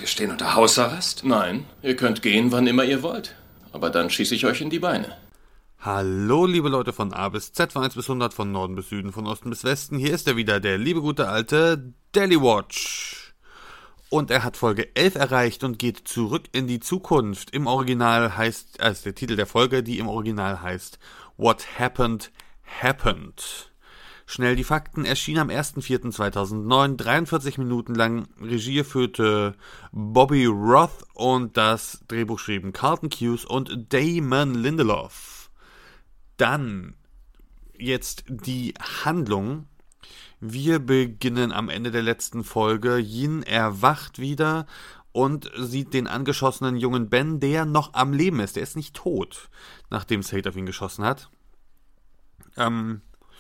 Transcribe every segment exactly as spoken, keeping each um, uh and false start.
Wir stehen unter Hausarrest? Nein, ihr könnt gehen, wann immer ihr wollt. Aber dann schieße ich euch in die Beine. Hallo liebe Leute von A bis Z, von eins bis hundert, von Norden bis Süden, von Osten bis Westen. Hier ist er wieder, der liebe gute alte Daily Watch. Und er hat Folge elf erreicht und geht zurück in die Zukunft. Im Original heißt, also der Titel der Folge, die im Original heißt What Happened, Happened. Schnell die Fakten, erschien am erster vierter zweitausendneun, dreiundvierzig Minuten lang. Regie führte Bobby Roth und das Drehbuch schrieben Carlton Cuse und Damon Lindelof. Dann jetzt die Handlung. Wir beginnen am Ende der letzten Folge. Yin erwacht wieder und sieht den angeschossenen jungen Ben, der noch am Leben ist. Der ist nicht tot, nachdem Sade auf ihn geschossen hat. Ähm...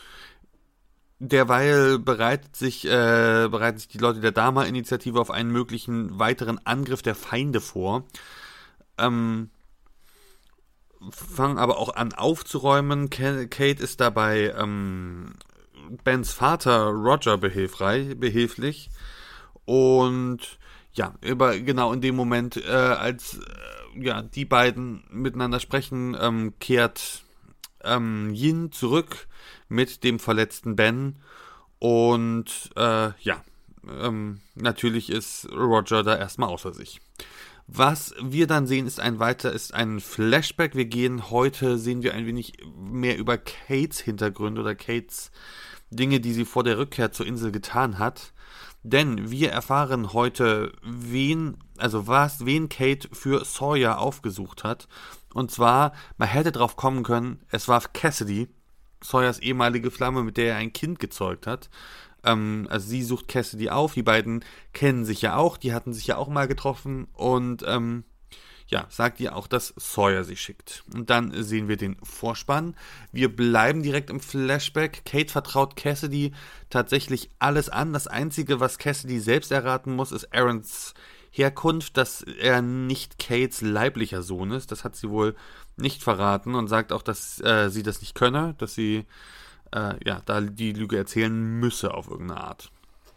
Derweil bereitet sich, äh, bereiten sich die Leute der Dharma-Initiative auf einen möglichen weiteren Angriff der Feinde vor. Ähm, fangen aber auch an aufzuräumen. Kate ist dabei ähm, Bens Vater Roger behilfreich, behilflich. Und ja, über, genau in dem Moment, äh, als äh, ja, die beiden miteinander sprechen, ähm, kehrt ähm, Yin zurück mit dem verletzten Ben und äh, ja, ähm, natürlich ist Roger da erstmal außer sich. Was wir dann sehen, ist ein weiter, ist ein Flashback. Wir gehen heute, sehen wir ein wenig mehr über Kates Hintergründe oder Kates Dinge, die sie vor der Rückkehr zur Insel getan hat. Denn wir erfahren heute, wen, also was, wen Kate für Sawyer aufgesucht hat. Und zwar, man hätte drauf kommen können, es war Cassidy, Sawyers ehemalige Flamme, mit der er ein Kind gezeugt hat. Ähm, also sie sucht Cassidy auf, die beiden kennen sich ja auch, die hatten sich ja auch mal getroffen und ähm, ja, sagt ihr auch, dass Sawyer sie schickt. Und dann sehen wir den Vorspann. Wir bleiben direkt im Flashback. Kate vertraut Cassidy tatsächlich alles an. Das Einzige, was Cassidy selbst erraten muss, ist Aarons Herkunft, dass er nicht Kates leiblicher Sohn ist. Das hat sie wohl nicht verraten und sagt auch, dass äh, sie das nicht könne, dass sie äh, ja da die Lüge erzählen müsse auf irgendeine Art.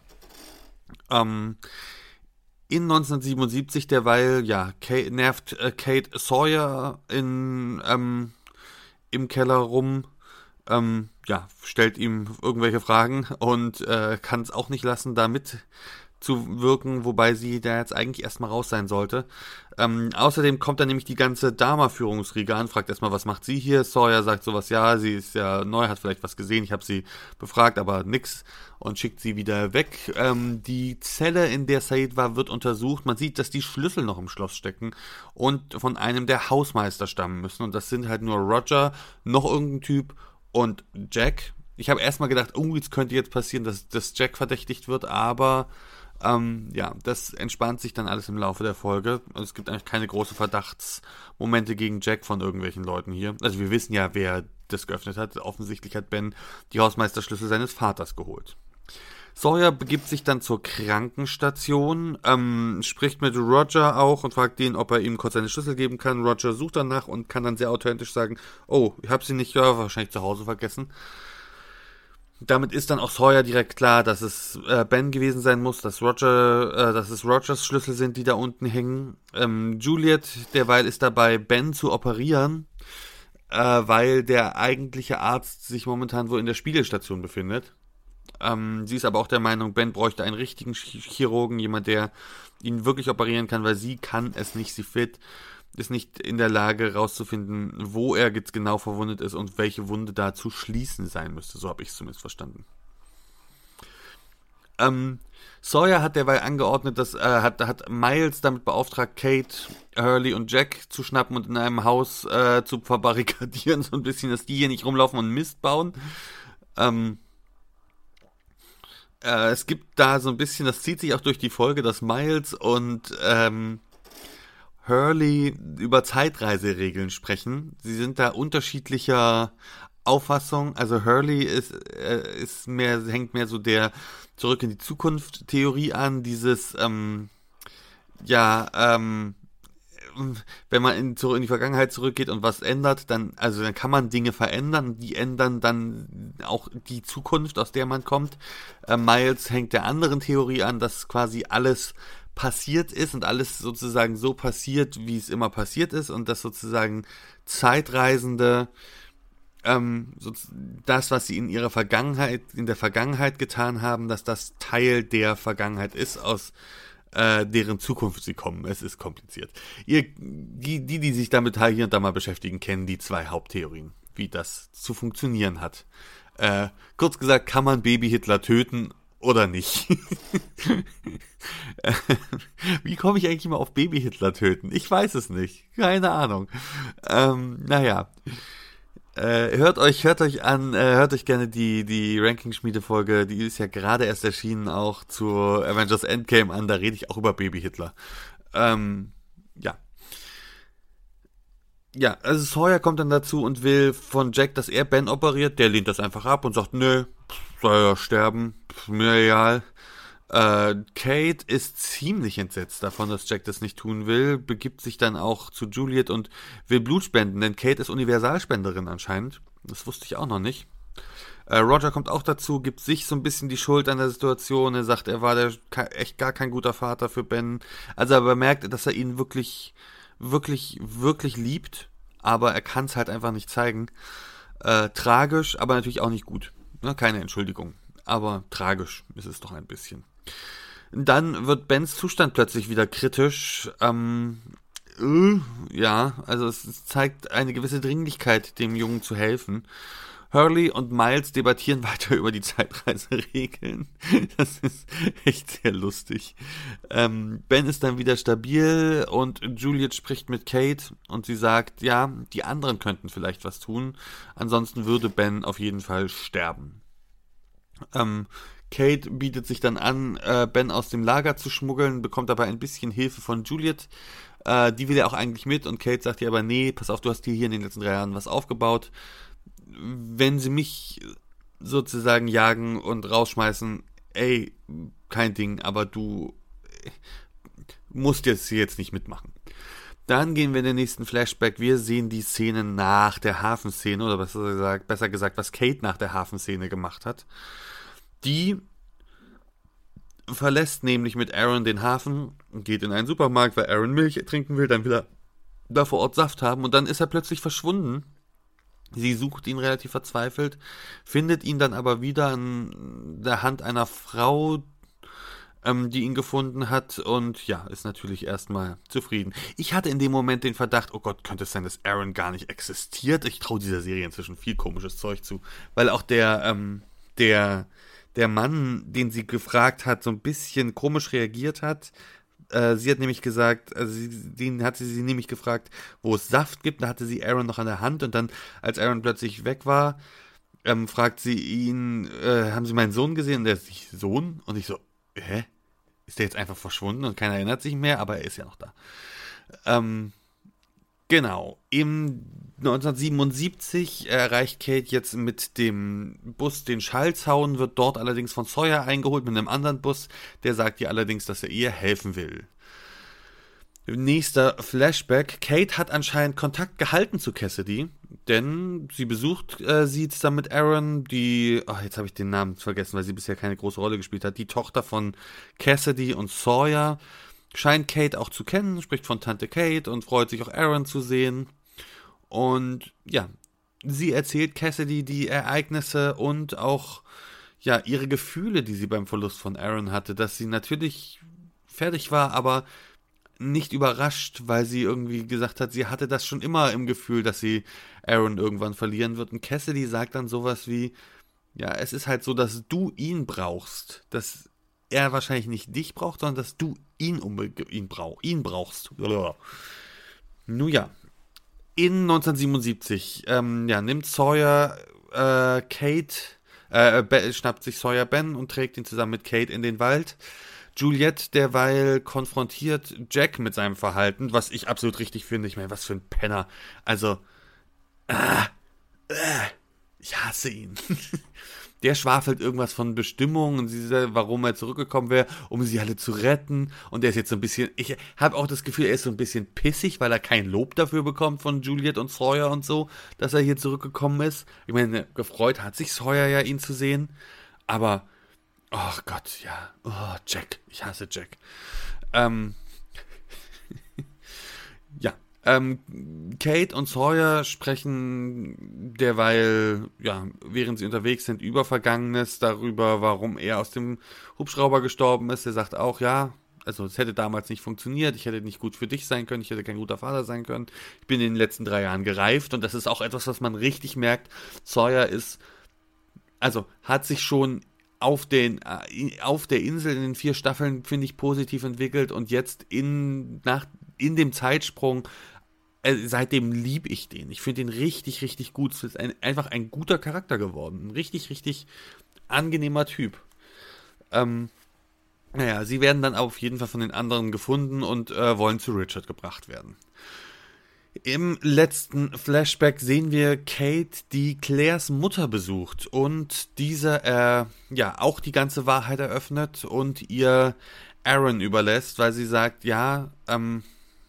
Ähm, in neunzehnhundertsiebenundsiebzig derweil, ja, Kate, nervt äh, Kate Sawyer in, ähm, im Keller rum, ähm, ja, stellt ihm irgendwelche Fragen und äh, kann es auch nicht lassen, damit zu wirken, wobei sie da jetzt eigentlich erstmal raus sein sollte. Ähm, außerdem kommt dann nämlich die ganze Dharma-Führungsriege an, fragt erstmal, was macht sie hier? Sawyer sagt sowas, ja, sie ist ja neu, hat vielleicht was gesehen, ich habe sie befragt, aber nix und schickt sie wieder weg. Ähm, die Zelle, in der Sayid war, wird untersucht. Man sieht, dass die Schlüssel noch im Schloss stecken und von einem der Hausmeister stammen müssen und das sind halt nur Roger, noch irgendein Typ und Jack. Ich habe erstmal gedacht, oh, jetzt könnte jetzt passieren, dass, dass Jack verdächtigt wird, aber Ähm, ja, das entspannt sich dann alles im Laufe der Folge. Also es gibt eigentlich keine großen Verdachtsmomente gegen Jack von irgendwelchen Leuten hier. Also wir wissen ja, wer das geöffnet hat. Offensichtlich hat Ben die Hausmeisterschlüssel seines Vaters geholt. Sawyer begibt sich dann zur Krankenstation, ähm, spricht mit Roger auch und fragt ihn, ob er ihm kurz seine Schlüssel geben kann. Roger sucht danach und kann dann sehr authentisch sagen, oh, ich habe sie nicht, ja, wahrscheinlich zu Hause vergessen. Damit ist dann auch Sawyer direkt klar, dass es äh, Ben gewesen sein muss, dass Roger, äh, dass es Rogers Schlüssel sind, die da unten hängen. Ähm, Juliet derweil ist dabei, Ben zu operieren, äh, weil der eigentliche Arzt sich momentan wohl in der Spiegelstation befindet. Ähm, sie ist aber auch der Meinung, Ben bräuchte einen richtigen Chirurgen, jemand, der ihn wirklich operieren kann, weil sie kann es nicht, sie fit. Ist nicht in der Lage rauszufinden, wo er jetzt genau verwundet ist und welche Wunde da zu schließen sein müsste. So habe ich es zumindest verstanden. Ähm, Sawyer hat derweil angeordnet, dass äh, hat, hat Miles damit beauftragt, Kate, Hurley und Jack zu schnappen und in einem Haus äh, zu verbarrikadieren, so ein bisschen, dass die hier nicht rumlaufen und Mist bauen. Ähm, äh, es gibt da so ein bisschen, das zieht sich auch durch die Folge, dass Miles und ähm, Hurley über Zeitreiseregeln sprechen. Sie sind da unterschiedlicher Auffassung. Also Hurley ist, äh, ist mehr, hängt mehr so der Zurück in die Zukunft Theorie an. Dieses, ähm, ja, ähm, wenn man in, in die Vergangenheit zurückgeht und was ändert, dann, also dann kann man Dinge verändern, die ändern dann auch die Zukunft, aus der man kommt. Äh, Miles hängt der anderen Theorie an, dass quasi alles passiert ist und alles sozusagen so passiert, wie es immer passiert ist und dass sozusagen Zeitreisende ähm, so, das, was sie in ihrer Vergangenheit, in der Vergangenheit getan haben, dass das Teil der Vergangenheit ist, aus äh, deren Zukunft sie kommen. Es ist kompliziert. Ihr, die, die, die sich damit hier und da mal beschäftigen, kennen die zwei Haupttheorien, wie das zu funktionieren hat. Äh, kurz gesagt, kann man Baby Hitler töten oder nicht? Wie komme ich eigentlich mal auf Baby Hitler töten? Ich weiß es nicht. Keine Ahnung. Ähm, naja. Äh, hört euch, hört euch an, äh, hört euch gerne die, die Ranking-Schmiede-Folge, die ist ja gerade erst erschienen, auch zu Avengers Endgame an, da rede ich auch über Baby Hitler. Ähm, ja. Ja, also Sawyer kommt dann dazu und will von Jack, dass er Ben operiert, der lehnt das einfach ab und sagt, nö, soll er sterben, mir egal. Äh, Kate ist ziemlich entsetzt davon, dass Jack das nicht tun will, begibt sich dann auch zu Juliet und will Blut spenden, denn Kate ist Universalspenderin anscheinend. Das wusste ich auch noch nicht. Äh, Roger kommt auch dazu, gibt sich so ein bisschen die Schuld an der Situation. Er sagt, er war der, echt gar kein guter Vater für Ben. Also er bemerkt, dass er ihn wirklich, wirklich, wirklich liebt, aber er kann es halt einfach nicht zeigen. Äh, tragisch, aber natürlich auch nicht gut. Ne? Keine Entschuldigung. Aber tragisch ist es doch ein bisschen. Dann wird Bens Zustand plötzlich wieder kritisch. Ähm, äh, ja, also es, es zeigt eine gewisse Dringlichkeit, dem Jungen zu helfen. Hurley und Miles debattieren weiter über die Zeitreiseregeln. Das ist echt sehr lustig. Ähm, Ben ist dann wieder stabil und Juliet spricht mit Kate und sie sagt, ja, die anderen könnten vielleicht was tun. Ansonsten würde Ben auf jeden Fall sterben. Ähm, Kate bietet sich dann an, äh, Ben aus dem Lager zu schmuggeln, bekommt aber ein bisschen Hilfe von Juliet. Äh, die will ja auch eigentlich mit und Kate sagt ihr aber, nee, pass auf, du hast dir hier in den letzten drei Jahren was aufgebaut. Wenn sie mich sozusagen jagen und rausschmeißen, ey, kein Ding, aber du musst jetzt hier jetzt nicht mitmachen. Dann gehen wir in den nächsten Flashback. Wir sehen die Szene nach der Hafenszene, oder besser gesagt, besser gesagt, was Kate nach der Hafenszene gemacht hat. Die verlässt nämlich mit Aaron den Hafen und geht in einen Supermarkt, weil Aaron Milch trinken will, dann will er da vor Ort Saft haben und dann ist er plötzlich verschwunden. Sie sucht ihn relativ verzweifelt, findet ihn dann aber wieder an der Hand einer Frau, ähm, die ihn gefunden hat und ja, ist natürlich erstmal zufrieden. Ich hatte in dem Moment den Verdacht, oh Gott, könnte es sein, dass Aaron gar nicht existiert? Ich traue dieser Serie inzwischen viel komisches Zeug zu, weil auch der, ähm, der, der Mann, den sie gefragt hat, so ein bisschen komisch reagiert hat. Äh, sie hat nämlich gesagt, also sie, den hatte sie nämlich gefragt, wo es Saft gibt, da hatte sie Aaron noch an der Hand und dann, als Aaron plötzlich weg war, ähm, fragt sie ihn, äh, haben Sie meinen Sohn gesehen? Und der ist, ich, Sohn? Und ich so, hä? Ist der jetzt einfach verschwunden und keiner erinnert sich mehr, aber er ist ja noch da. Ähm, genau. Im neunzehnhundertsiebenundsiebzig erreicht Kate jetzt mit dem Bus den Schallzaun, wird dort allerdings von Sawyer eingeholt mit einem anderen Bus. Der sagt ihr allerdings, dass er ihr helfen will. Nächster Flashback. Kate hat anscheinend Kontakt gehalten zu Cassidy, denn sie besucht äh, sie jetzt dann mit Aaron, die, ach, jetzt habe ich den Namen vergessen, weil sie bisher keine große Rolle gespielt hat, die Tochter von Cassidy und Sawyer. Scheint Kate auch zu kennen, spricht von Tante Kate und freut sich auch Aaron zu sehen. Und ja, sie erzählt Cassidy die Ereignisse und auch ja ihre Gefühle, die sie beim Verlust von Aaron hatte, dass sie natürlich fertig war, aber nicht überrascht, weil sie irgendwie gesagt hat, sie hatte das schon immer im Gefühl, dass sie Aaron irgendwann verlieren wird. Und Cassidy sagt dann sowas wie, ja, es ist halt so, dass du ihn brauchst, dass er wahrscheinlich nicht dich braucht, sondern dass du ihn, unbe- ihn, brauch- ihn brauchst. Nun ja. In neunzehnhundertsiebenundsiebzig ähm, ja, nimmt Sawyer äh, Kate, äh, Be- schnappt sich Sawyer Ben und trägt ihn zusammen mit Kate in den Wald. Juliet derweil konfrontiert Jack mit seinem Verhalten, was ich absolut richtig finde. Ich meine, was für ein Penner. Also, äh, äh, ich hasse ihn. Der schwafelt irgendwas von Bestimmungen und sie sagt, warum er zurückgekommen wäre, um sie alle zu retten. Und er ist jetzt so ein bisschen, ich habe auch das Gefühl, er ist so ein bisschen pissig, weil er kein Lob dafür bekommt von Juliet und Sawyer und so, dass er hier zurückgekommen ist. Ich meine, gefreut hat sich Sawyer ja, ihn zu sehen. Aber, oh Gott, ja. Oh, Jack. Ich hasse Jack. Ähm, ja, ähm, Kate und Sawyer sprechen derweil, ja, während sie unterwegs sind, über Vergangenes, darüber, warum er aus dem Hubschrauber gestorben ist. Er sagt auch, ja, also es hätte damals nicht funktioniert, ich hätte nicht gut für dich sein können, ich hätte kein guter Vater sein können. Ich bin in den letzten drei Jahren gereift und das ist auch etwas, was man richtig merkt. Sawyer ist, also hat sich schon auf, den, auf der Insel in den vier Staffeln, finde ich, positiv entwickelt und jetzt in, nach, in dem Zeitsprung, äh, seitdem liebe ich den. Ich finde den richtig, richtig gut. Es ist ein, einfach ein guter Charakter geworden. Ein richtig, richtig angenehmer Typ. Ähm, naja, sie werden dann auf jeden Fall von den anderen gefunden und äh, wollen zu Richard gebracht werden. Im letzten Flashback sehen wir Kate, die Claires Mutter besucht und diese äh, ja auch die ganze Wahrheit eröffnet und ihr Aaron überlässt, weil sie sagt, ja, ähm,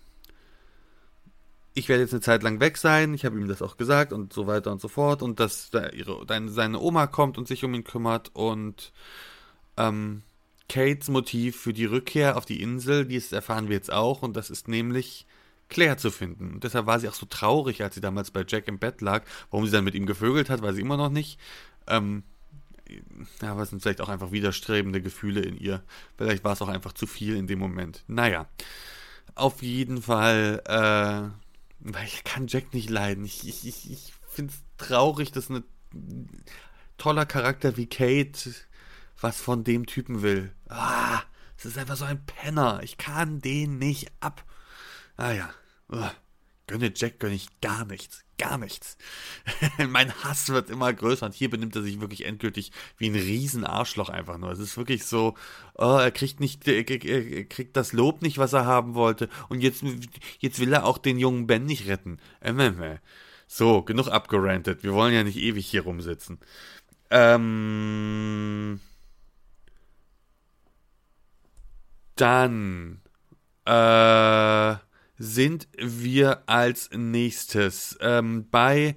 ich werde jetzt eine Zeit lang weg sein, ich habe ihm das auch gesagt und so weiter und so fort und dass da ihre, deine, seine Oma kommt und sich um ihn kümmert und ähm, Kates Motiv für die Rückkehr auf die Insel, dies erfahren wir jetzt auch und das ist nämlich Claire zu finden. Und deshalb war sie auch so traurig, als sie damals bei Jack im Bett lag. Warum sie dann mit ihm gevögelt hat, weiß sie immer noch nicht. Ähm, ja, aber es sind vielleicht auch einfach widerstrebende Gefühle in ihr. Vielleicht war es auch einfach zu viel in dem Moment. Naja, auf jeden Fall, äh, weil ich kann Jack nicht leiden. Ich, ich, ich, ich finde es traurig, dass ein toller Charakter wie Kate was von dem Typen will. Ah, es ist einfach so ein Penner. Ich kann den nicht ab. Ah ja, Ugh. Gönne Jack, gönne ich gar nichts, gar nichts. Mein Hass wird immer größer und hier benimmt er sich wirklich endgültig wie ein Riesen-Arschloch einfach nur. Es ist wirklich so, oh, er kriegt nicht, er, er kriegt das Lob nicht, was er haben wollte und jetzt, jetzt will er auch den jungen Ben nicht retten. So, genug abgerantet, wir wollen ja nicht ewig hier rumsitzen. Ähm, dann, äh, sind wir als nächstes ähm, bei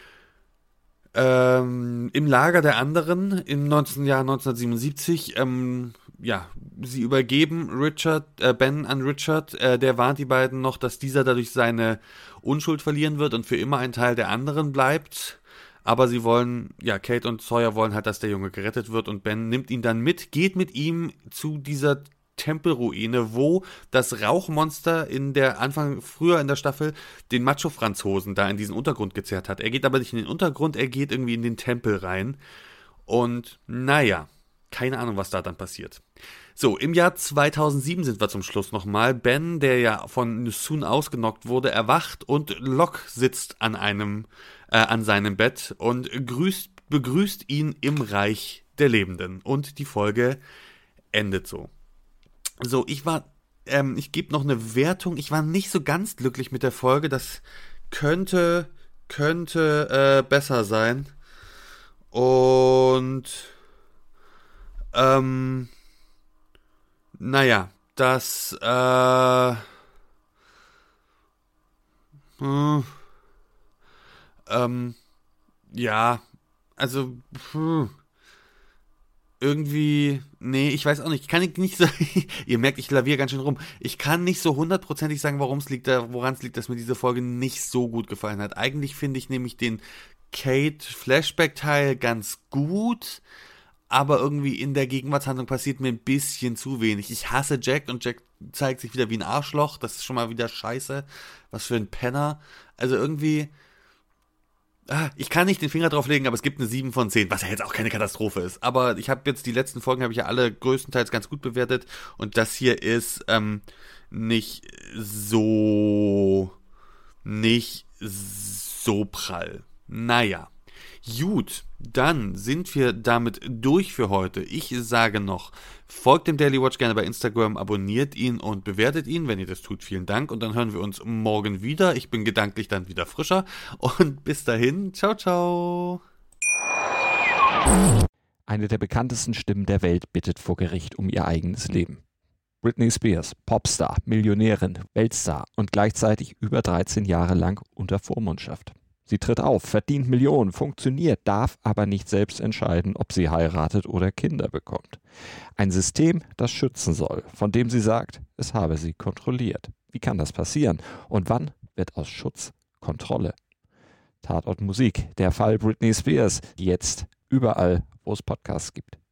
ähm, im Lager der anderen im neunzehnten Jahr neunzehnhundertsiebenundsiebzig. Ähm, ja, sie übergeben Richard, äh, Ben an Richard. Äh, der warnt die beiden noch, dass dieser dadurch seine Unschuld verlieren wird und für immer ein Teil der anderen bleibt. Aber sie wollen, ja, Kate und Sawyer wollen halt, dass der Junge gerettet wird und Ben nimmt ihn dann mit, geht mit ihm zu dieser Tempelruine, wo das Rauchmonster in der Anfang, früher in der Staffel, den Macho-Franzosen da in diesen Untergrund gezerrt hat. Er geht aber nicht in den Untergrund, er geht irgendwie in den Tempel rein. Und naja, keine Ahnung, was da dann passiert. So, im Jahr zweitausendsieben sind wir zum Schluss nochmal. Ben, der ja von Soon ausgenockt wurde, erwacht und Locke sitzt an einem, äh, an seinem Bett und grüßt, begrüßt ihn im Reich der Lebenden. Und die Folge endet so. So, ich war, ähm, ich gebe noch eine Wertung. Ich war nicht so ganz glücklich mit der Folge. Das könnte, könnte äh, besser sein. Und, ähm, naja, das, äh, hm, ähm, ja, also, hm. Irgendwie, nee, ich weiß auch nicht, ich kann nicht so, ihr merkt, ich laviere ganz schön rum, ich kann nicht so hundertprozentig sagen, warum es liegt, woran es liegt, dass mir diese Folge nicht so gut gefallen hat. Eigentlich finde ich nämlich den Kate-Flashback-Teil ganz gut, aber irgendwie in der Gegenwartshandlung passiert mir ein bisschen zu wenig. Ich hasse Jack und Jack zeigt sich wieder wie ein Arschloch, das ist schon mal wieder scheiße, was für ein Penner, also irgendwie... Ah, ich kann nicht den Finger drauf legen, aber es gibt eine sieben von zehn, was ja jetzt auch keine Katastrophe ist. Aber ich habe jetzt die letzten Folgen, habe ich ja alle größtenteils ganz gut bewertet. Und das hier ist ähm, nicht so, nicht so prall. Naja, gut, dann sind wir damit durch für heute. Ich sage noch, folgt dem Daily Watch gerne bei Instagram, abonniert ihn und bewertet ihn. Wenn ihr das tut, vielen Dank. Und dann hören wir uns morgen wieder. Ich bin gedanklich dann wieder frischer. Und bis dahin, ciao, ciao. Eine der bekanntesten Stimmen der Welt bittet vor Gericht um ihr eigenes Leben. Britney Spears, Popstar, Millionärin, Weltstar und gleichzeitig über dreizehn Jahre lang unter Vormundschaft. Sie tritt auf, verdient Millionen, funktioniert, darf aber nicht selbst entscheiden, ob sie heiratet oder Kinder bekommt. Ein System, das schützen soll, von dem sie sagt, es habe sie kontrolliert. Wie kann das passieren? Und wann wird aus Schutz Kontrolle? Tatort Musik, der Fall Britney Spears, jetzt überall, wo es Podcasts gibt.